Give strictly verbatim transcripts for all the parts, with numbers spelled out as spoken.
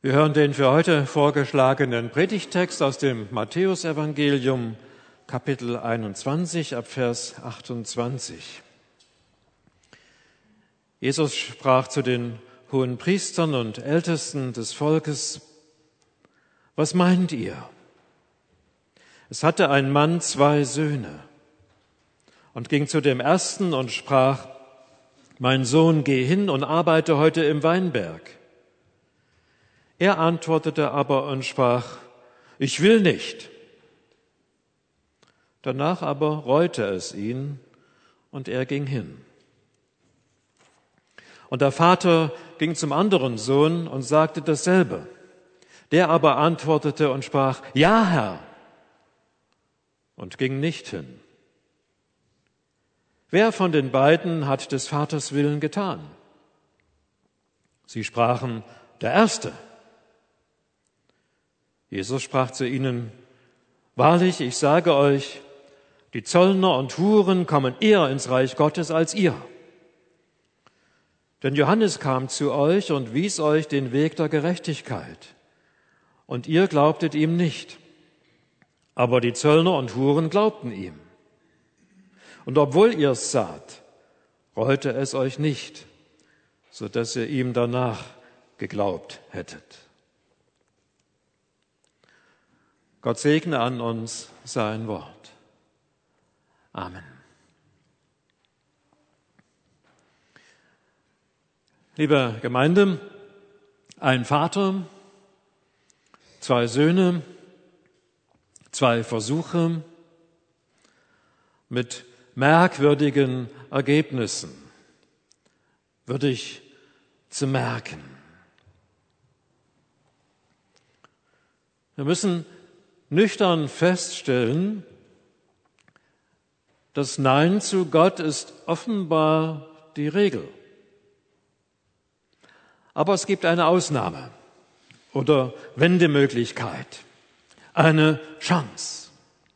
Wir hören den für heute vorgeschlagenen Predigttext aus dem Matthäusevangelium, Kapitel einundzwanzig, ab Vers achtundzwanzig. Jesus sprach zu den Hohenpriestern und Ältesten des Volkes: Was meint ihr? Es hatte ein Mann zwei Söhne und ging zu dem ersten und sprach: Mein Sohn, geh hin und arbeite heute im Weinberg. Er antwortete aber und sprach: Ich will nicht. Danach aber reute es ihn, und er ging hin. Und der Vater ging zum anderen Sohn und sagte dasselbe. Der aber antwortete und sprach: Ja, Herr, und ging nicht hin. Wer von den beiden hat des Vaters Willen getan? Sie sprachen: Der Erste. Jesus sprach zu ihnen: Wahrlich, ich sage euch, die Zöllner und Huren kommen eher ins Reich Gottes als ihr. Denn Johannes kam zu euch und wies euch den Weg der Gerechtigkeit, und ihr glaubtet ihm nicht. Aber die Zöllner und Huren glaubten ihm. Und obwohl ihr es saht, reute es euch nicht, so dass ihr ihm danach geglaubt hättet. Gott segne an uns sein Wort. Amen. Liebe Gemeinde, ein Vater, zwei Söhne, zwei Versuche mit merkwürdigen Ergebnissen, würdig zu merken. Wir müssen nüchtern feststellen, das Nein zu Gott ist offenbar die Regel. Aber es gibt eine Ausnahme oder Wendemöglichkeit, eine Chance.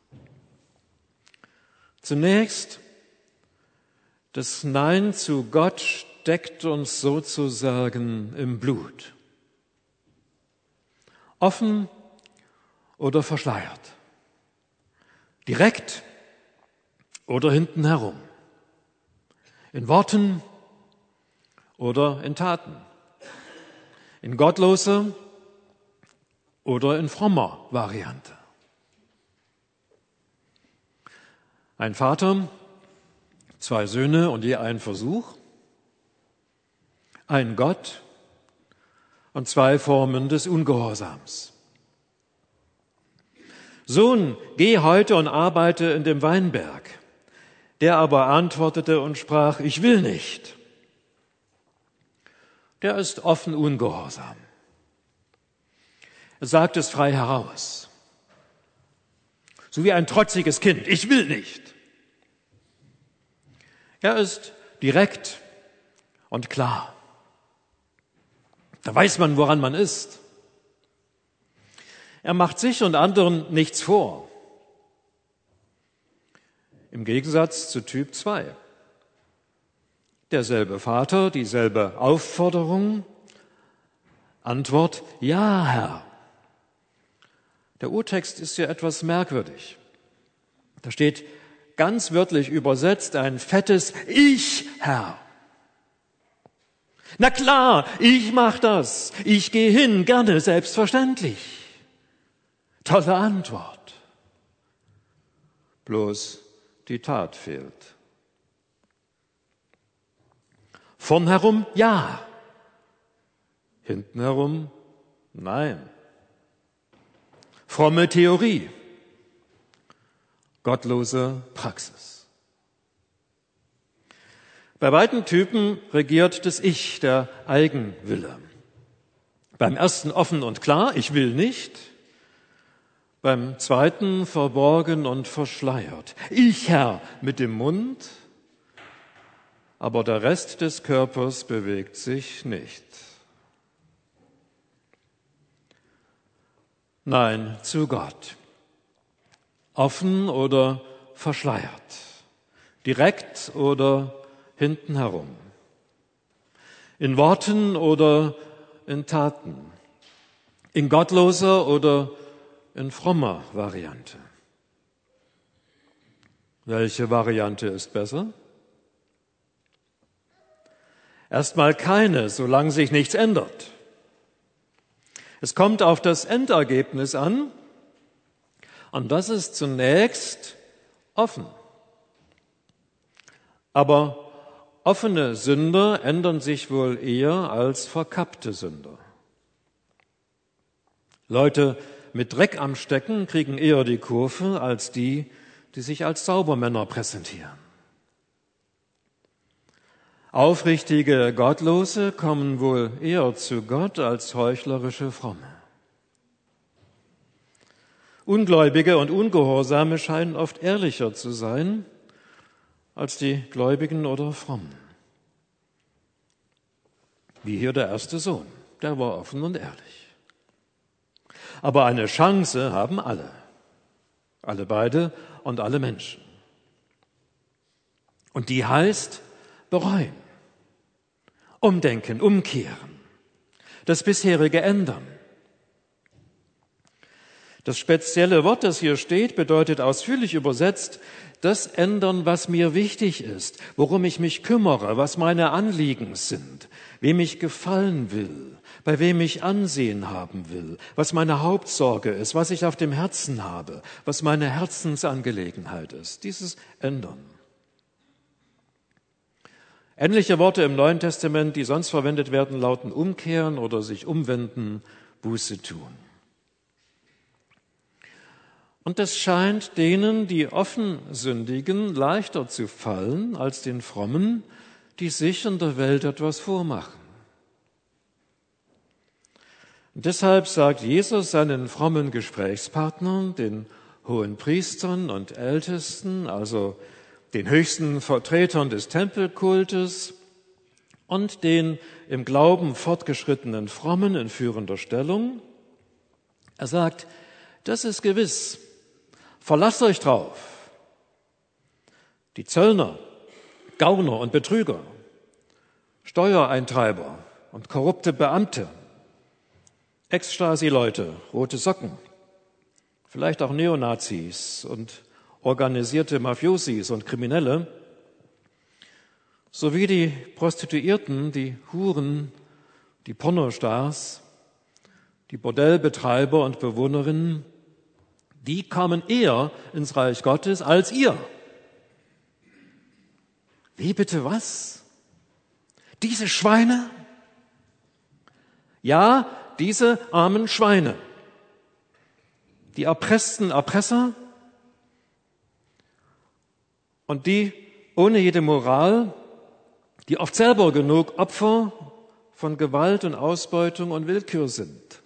Zunächst, das Nein zu Gott steckt uns sozusagen im Blut. Offen oder verschleiert. Direkt oder hinten herum. In Worten oder in Taten. In gottloser oder in frommer Variante. Ein Vater, zwei Söhne und je ein Versuch. Ein Gott und zwei Formen des Ungehorsams. Sohn, geh heute und arbeite in dem Weinberg. Der aber antwortete und sprach: Ich will nicht. Der ist offen ungehorsam. Er sagt es frei heraus. So wie ein trotziges Kind: Ich will nicht. Er ist direkt und klar. Da weiß man, woran man ist. Er macht sich und anderen nichts vor. Im Gegensatz zu Typ zwei. Derselbe Vater, dieselbe Aufforderung. Antwort: Ja, Herr. Der Urtext ist ja etwas merkwürdig. Da steht ganz wörtlich übersetzt ein fettes Ich, Herr. Na klar, ich mach das. Ich gehe hin, gerne, selbstverständlich. Tolle Antwort. Bloß die Tat fehlt. Vorn herum ja, hinten herum nein. Fromme Theorie, gottlose Praxis. Bei beiden Typen regiert das Ich, der Eigenwille. Beim ersten offen und klar: Ich will nicht. Beim zweiten verborgen und verschleiert: Ich, Herr, mit dem Mund, aber der Rest des Körpers bewegt sich nicht. Nein zu Gott. Offen oder verschleiert. Direkt oder hinten herum. In Worten oder in Taten. In gottloser oder in frommer Variante? Welche Variante ist besser? Erstmal keine, solange sich nichts ändert. Es kommt auf das Endergebnis an, und das ist zunächst offen. Aber offene Sünder ändern sich wohl eher als verkappte Sünder. Leute mit Dreck am Stecken kriegen eher die Kurve als die, die sich als Saubermänner präsentieren. Aufrichtige Gottlose kommen wohl eher zu Gott als heuchlerische Fromme. Ungläubige und Ungehorsame scheinen oft ehrlicher zu sein als die Gläubigen oder Frommen. Wie hier der erste Sohn, der war offen und ehrlich. Aber eine Chance haben alle, alle beide und alle Menschen. Und die heißt bereuen, umdenken, umkehren, das bisherige ändern. Das spezielle Wort, das hier steht, bedeutet ausführlich übersetzt, das ändern, was mir wichtig ist, worum ich mich kümmere, was meine Anliegen sind, wem ich gefallen will, bei wem ich Ansehen haben will, was meine Hauptsorge ist, was ich auf dem Herzen habe, was meine Herzensangelegenheit ist. Dieses Ändern. Ähnliche Worte im Neuen Testament, die sonst verwendet werden, lauten umkehren oder sich umwenden, Buße tun. Und es scheint denen, die offen sündigen, leichter zu fallen als den Frommen, die sich in der Welt etwas vormachen. Und deshalb sagt Jesus seinen frommen Gesprächspartnern, den Hohenpriestern und Ältesten, also den höchsten Vertretern des Tempelkultes und den im Glauben fortgeschrittenen Frommen in führender Stellung, er sagt, das ist gewiss, verlasst euch drauf. Die Zöllner, Gauner und Betrüger, Steuereintreiber und korrupte Beamte, Ex-Stasi-Leute, rote Socken, vielleicht auch Neonazis und organisierte Mafiosis und Kriminelle, sowie die Prostituierten, die Huren, die Pornostars, die Bordellbetreiber und Bewohnerinnen, die kommen eher ins Reich Gottes als ihr. Wie bitte was? Diese Schweine? Ja, diese armen Schweine. Die erpressten Erpresser und die ohne jede Moral, die oft selber genug Opfer von Gewalt und Ausbeutung und Willkür sind.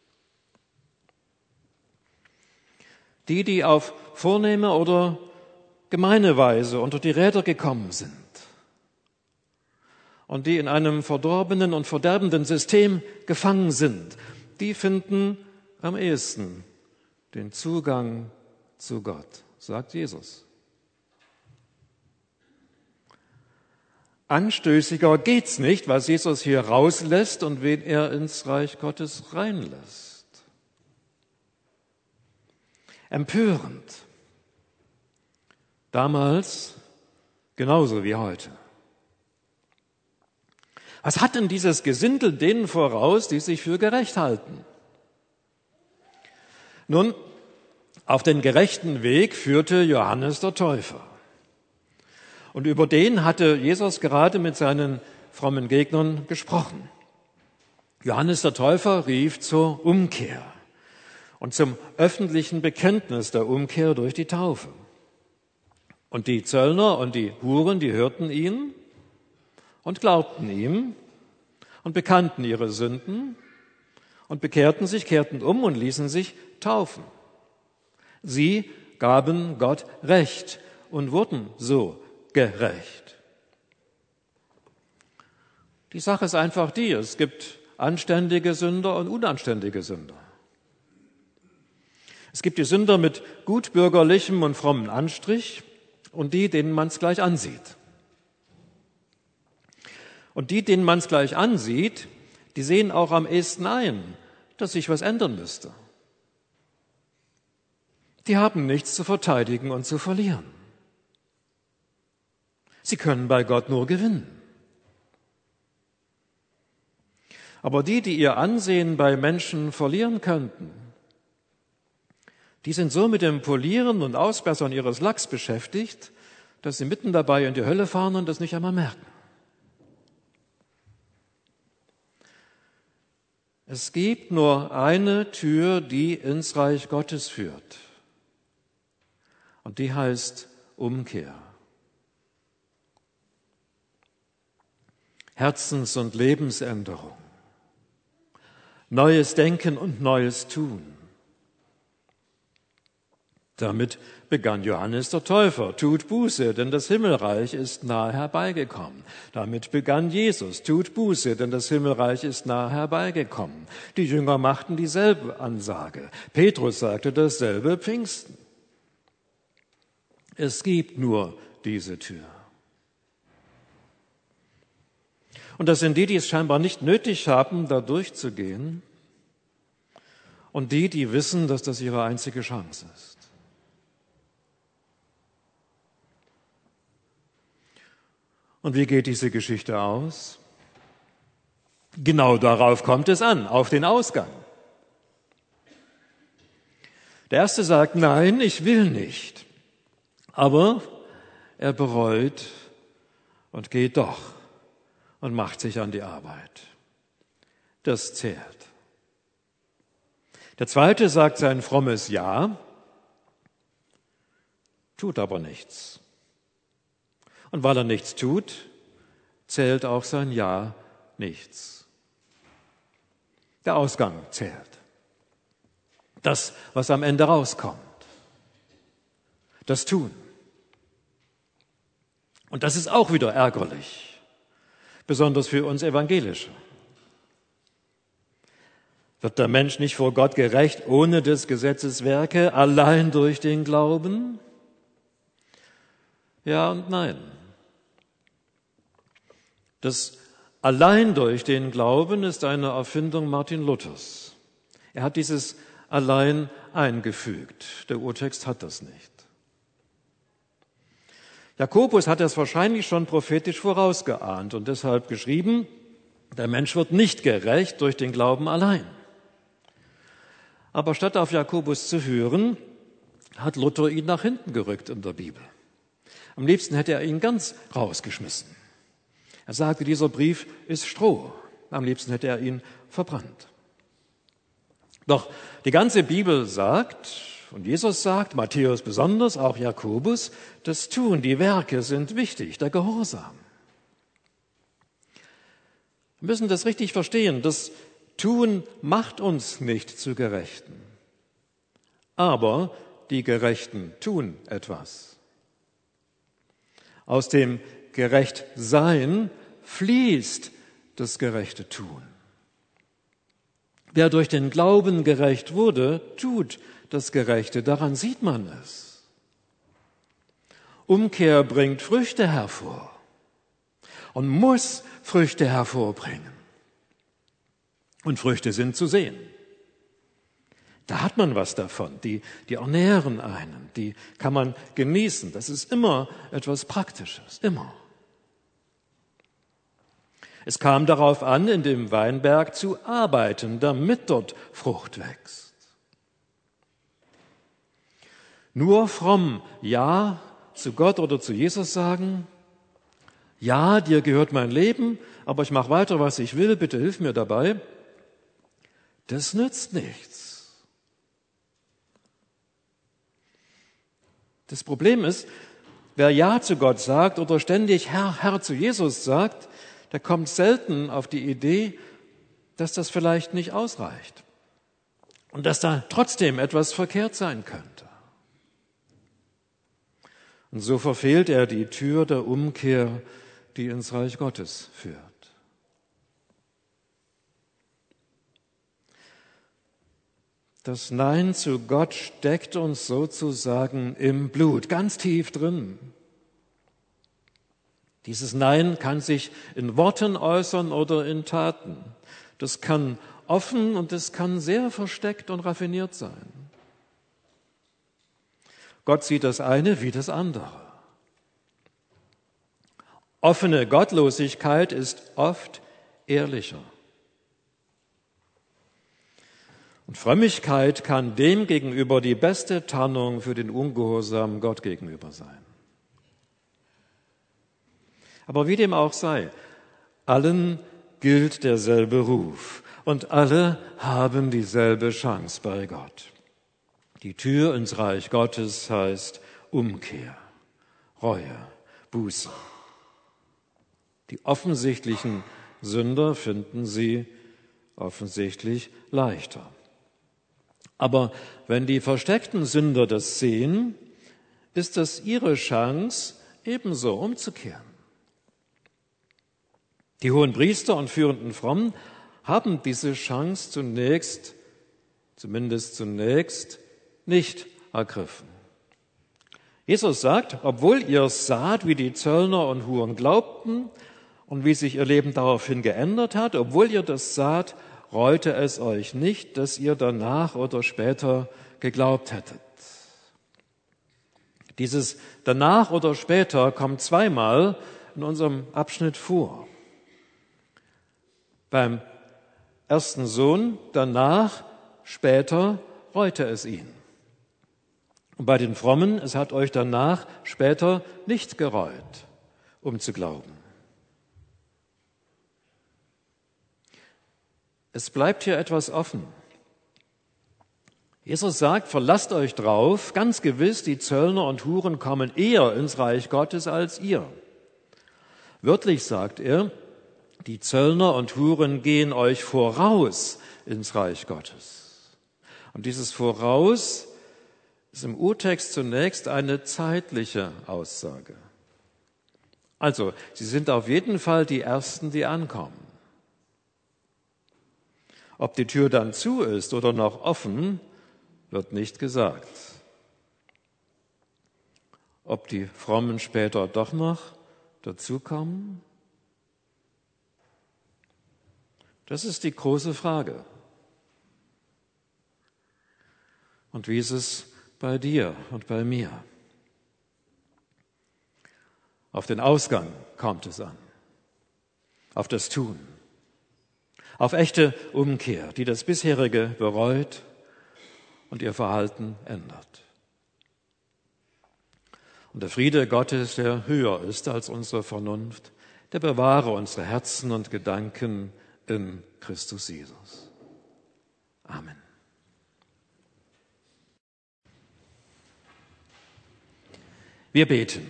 Die, die auf vornehme oder gemeine Weise unter die Räder gekommen sind und die in einem verdorbenen und verderbenden System gefangen sind, die finden am ehesten den Zugang zu Gott, sagt Jesus. Anstößiger geht's nicht, was Jesus hier rauslässt und wen er ins Reich Gottes reinlässt. Empörend. Damals genauso wie heute. Was hat denn dieses Gesindel denen voraus, die sich für gerecht halten? Nun, auf den gerechten Weg führte Johannes der Täufer. Und über den hatte Jesus gerade mit seinen frommen Gegnern gesprochen. Johannes der Täufer rief zur Umkehr und zum öffentlichen Bekenntnis der Umkehr durch die Taufe. Und die Zöllner und die Huren, die hörten ihn und glaubten ihm und bekannten ihre Sünden und bekehrten sich, kehrten um und ließen sich taufen. Sie gaben Gott Recht und wurden so gerecht. Die Sache ist einfach die, es gibt anständige Sünder und unanständige Sünder. Es gibt die Sünder mit gutbürgerlichem und frommen Anstrich und die, denen man es gleich ansieht. Und die, denen man es gleich ansieht, die sehen auch am ehesten ein, dass sich was ändern müsste. Die haben nichts zu verteidigen und zu verlieren. Sie können bei Gott nur gewinnen. Aber die, die ihr Ansehen bei Menschen verlieren könnten, die sind so mit dem Polieren und Ausbessern ihres Lacks beschäftigt, dass sie mitten dabei in die Hölle fahren und das nicht einmal merken. Es gibt nur eine Tür, die ins Reich Gottes führt. Und die heißt Umkehr. Herzens- und Lebensänderung. Neues Denken und neues Tun. Damit begann Johannes der Täufer, tut Buße, denn das Himmelreich ist nahe herbeigekommen. Damit begann Jesus, tut Buße, denn das Himmelreich ist nahe herbeigekommen. Die Jünger machten dieselbe Ansage. Petrus sagte dasselbe Pfingsten. Es gibt nur diese Tür. Und das sind die, die es scheinbar nicht nötig haben, da durchzugehen, und die, die wissen, dass das ihre einzige Chance ist. Und wie geht diese Geschichte aus? Genau darauf kommt es an, auf den Ausgang. Der Erste sagt, nein, ich will nicht. Aber er bereut und geht doch und macht sich an die Arbeit. Das zählt. Der Zweite sagt sein frommes Ja, tut aber nichts. Und weil er nichts tut, zählt auch sein Ja nichts. Der Ausgang zählt. Das, was am Ende rauskommt. Das Tun. Und das ist auch wieder ärgerlich, besonders für uns Evangelische. Wird der Mensch nicht vor Gott gerecht ohne des Gesetzes Werke, allein durch den Glauben? Ja und nein. Das allein durch den Glauben ist eine Erfindung Martin Luthers. Er hat dieses allein eingefügt. Der Urtext hat das nicht. Jakobus hat das wahrscheinlich schon prophetisch vorausgeahnt und deshalb geschrieben, der Mensch wird nicht gerecht durch den Glauben allein. Aber statt auf Jakobus zu hören, hat Luther ihn nach hinten gerückt in der Bibel. Am liebsten hätte er ihn ganz rausgeschmissen. Er sagte, dieser Brief ist Stroh. Am liebsten hätte er ihn verbrannt. Doch die ganze Bibel sagt, und Jesus sagt, Matthäus besonders, auch Jakobus, das Tun, die Werke sind wichtig, der Gehorsam. Wir müssen das richtig verstehen. Das Tun macht uns nicht zu Gerechten. Aber die Gerechten tun etwas. Aus dem Gerechtsein fließt das gerechte Tun. Wer durch den Glauben gerecht wurde, tut das Gerechte. Daran sieht man es. Umkehr bringt Früchte hervor und muss Früchte hervorbringen. Und Früchte sind zu sehen. Da hat man was davon. Die, die ernähren einen, die kann man genießen. Das ist immer etwas Praktisches, immer. Es kam darauf an, in dem Weinberg zu arbeiten, damit dort Frucht wächst. Nur fromm Ja zu Gott oder zu Jesus sagen, ja, dir gehört mein Leben, aber ich mache weiter, was ich will, bitte hilf mir dabei, das nützt nichts. Das Problem ist, wer Ja zu Gott sagt oder ständig Herr, Herr zu Jesus sagt, der kommt selten auf die Idee, dass das vielleicht nicht ausreicht und dass da trotzdem etwas verkehrt sein könnte. Und so verfehlt er die Tür der Umkehr, die ins Reich Gottes führt. Das Nein zu Gott steckt uns sozusagen im Blut, ganz tief drin. Dieses Nein kann sich in Worten äußern oder in Taten. Das kann offen und es kann sehr versteckt und raffiniert sein. Gott sieht das eine wie das andere. Offene Gottlosigkeit ist oft ehrlicher. Und Frömmigkeit kann demgegenüber die beste Tarnung für den Ungehorsam Gott gegenüber sein. Aber wie dem auch sei, allen gilt derselbe Ruf und alle haben dieselbe Chance bei Gott. Die Tür ins Reich Gottes heißt Umkehr, Reue, Buße. Die offensichtlichen Sünder finden sie offensichtlich leichter. Aber wenn die versteckten Sünder das sehen, ist es ihre Chance, ebenso umzukehren. Die Hohenpriester und führenden Frommen haben diese Chance zunächst, zumindest zunächst, nicht ergriffen. Jesus sagt, obwohl ihr saht, wie die Zöllner und Huren glaubten und wie sich ihr Leben daraufhin geändert hat, obwohl ihr das saht, reute es euch nicht, dass ihr danach oder später geglaubt hättet. Dieses danach oder später kommt zweimal in unserem Abschnitt vor. Beim ersten Sohn, danach, später reute es ihn. Und bei den Frommen, es hat euch danach, später nicht gereut, um zu glauben. Es bleibt hier etwas offen. Jesus sagt, verlasst euch drauf, ganz gewiss, die Zöllner und Huren kommen eher ins Reich Gottes als ihr. Wörtlich sagt er, die Zöllner und Huren gehen euch voraus ins Reich Gottes. Und dieses Voraus ist im Urtext zunächst eine zeitliche Aussage. Also, sie sind auf jeden Fall die Ersten, die ankommen. Ob die Tür dann zu ist oder noch offen, wird nicht gesagt. Ob die Frommen später doch noch dazukommen? Das ist die große Frage. Und wie ist es bei dir und bei mir? Auf den Ausgang kommt es an, auf das Tun, auf echte Umkehr, die das bisherige bereut und ihr Verhalten ändert. Und der Friede Gottes, der höher ist als unsere Vernunft, der bewahre unsere Herzen und Gedanken in Christus Jesus. Amen. Wir beten.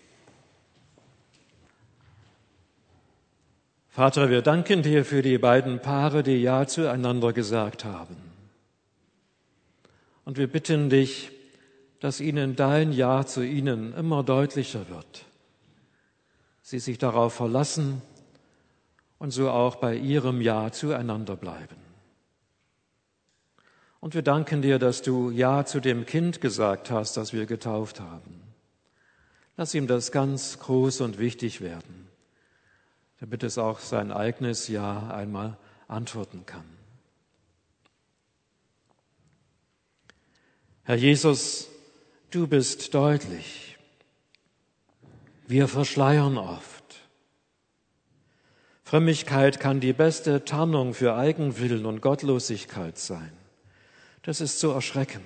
Vater, wir danken dir für die beiden Paare, die Ja zueinander gesagt haben. Und wir bitten dich, dass ihnen dein Ja zu ihnen immer deutlicher wird. Sie sich darauf verlassen und so auch bei ihrem Ja zueinander bleiben. Und wir danken dir, dass du Ja zu dem Kind gesagt hast, das wir getauft haben. Lass ihm das ganz groß und wichtig werden, damit es auch sein eigenes Ja einmal antworten kann. Herr Jesus, du bist deutlich. Wir verschleiern oft. Frömmigkeit kann die beste Tarnung für Eigenwillen und Gottlosigkeit sein. Das ist so erschreckend.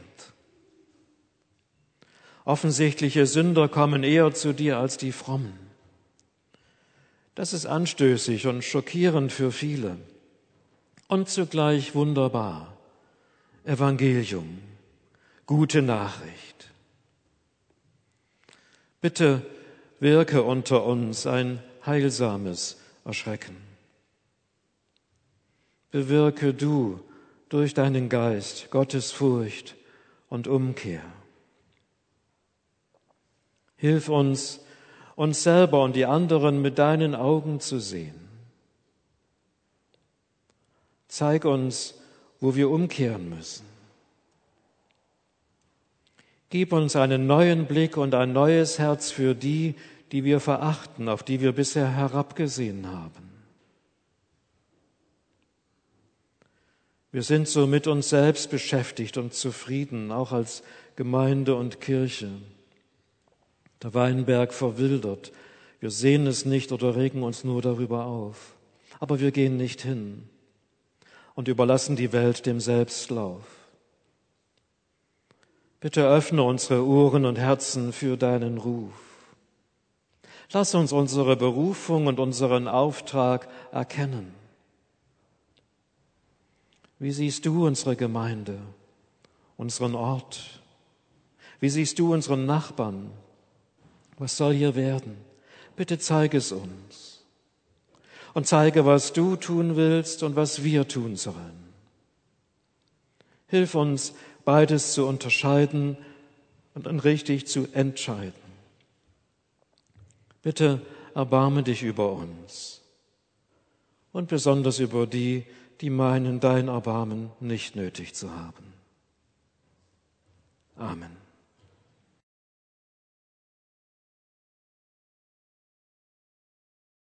Offensichtliche Sünder kommen eher zu dir als die Frommen. Das ist anstößig und schockierend für viele und zugleich wunderbar. Evangelium, gute Nachricht. Bitte wirke unter uns ein heilsames Erschrecken. Bewirke du durch deinen Geist Gottes Furcht und Umkehr. Hilf uns, uns selber und die anderen mit deinen Augen zu sehen. Zeig uns, wo wir umkehren müssen. Gib uns einen neuen Blick und ein neues Herz für die, die wir verachten, auf die wir bisher herabgesehen haben. Wir sind so mit uns selbst beschäftigt und zufrieden, auch als Gemeinde und Kirche. Der Weinberg verwildert. Wir sehen es nicht oder regen uns nur darüber auf. Aber wir gehen nicht hin und überlassen die Welt dem Selbstlauf. Bitte öffne unsere Ohren und Herzen für deinen Ruf. Lass uns unsere Berufung und unseren Auftrag erkennen. Wie siehst du unsere Gemeinde, unseren Ort? Wie siehst du unseren Nachbarn? Was soll hier werden? Bitte zeige es uns. Und zeige, was du tun willst und was wir tun sollen. Hilf uns, beides zu unterscheiden und dann richtig zu entscheiden. Bitte erbarme dich über uns und besonders über die, die meinen, dein Erbarmen nicht nötig zu haben. Amen.